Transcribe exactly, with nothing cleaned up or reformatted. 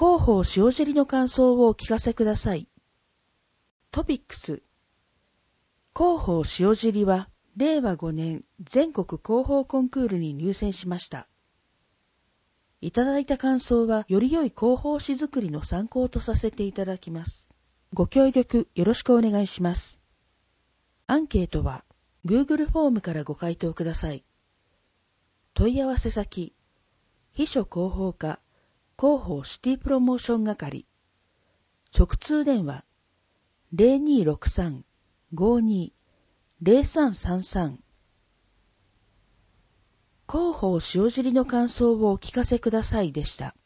広報塩尻の感想をお聞かせください。トピックス。広報塩尻は、れいわごねん全国広報コンクールに入選しました。いただいた感想は、より良い広報誌作りの参考とさせていただきます。ご協力よろしくお願いします。アンケートは、Google フォームからご回答ください。問い合わせ先、秘書広報課、広報シティプロモーション係、直通電話、ゼロにーろくさん ごーにー ゼロさんさんさん。広報塩尻の感想をお聞かせくださいでした。